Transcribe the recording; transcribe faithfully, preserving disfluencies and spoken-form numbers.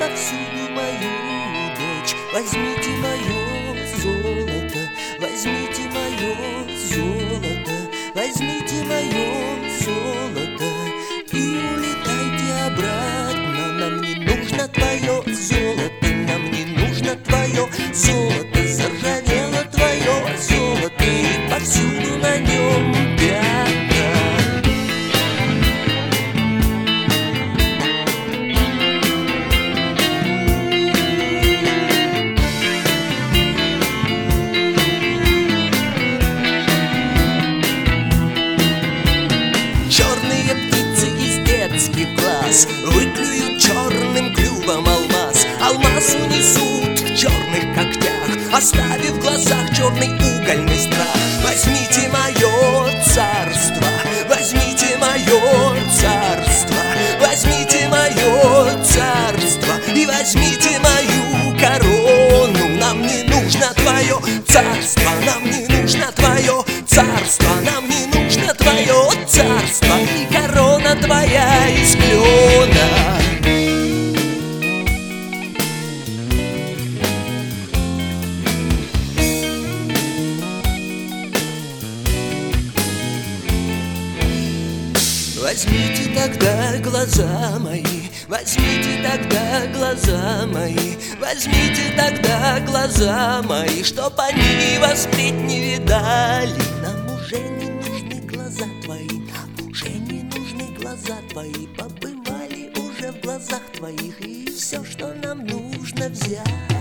повсюду мою дочь. Возьмите мое золото, возьмите мое золото, возьмите мое золото и улетайте обратно. Нам не нужно твое золото, нам не нужно твое золото. Заржавело твое золото, и повсюду на нем пятна. Черные птицы из детских глаз выклюют черным клювом алмаз. Алмаз унесут в черных когтях, оставив в глазах черный угольный страх. Возьмите мое царство, возьмите мое царство, возьмите мое царство и возьмите мою корону. Нам не нужно твое царство, нам не нужно твое царство, нам не нужно твое царство и корона твоя из клена. Возьмите тогда глаза мои, возьмите тогда глаза мои, возьмите тогда глаза мои, чтоб они вас впредь не видали. Нам уже не нужны глаза твои, нам уже не нужны глаза твои. Побывали уже в глазах твоих, и все, что нам нужно, взять.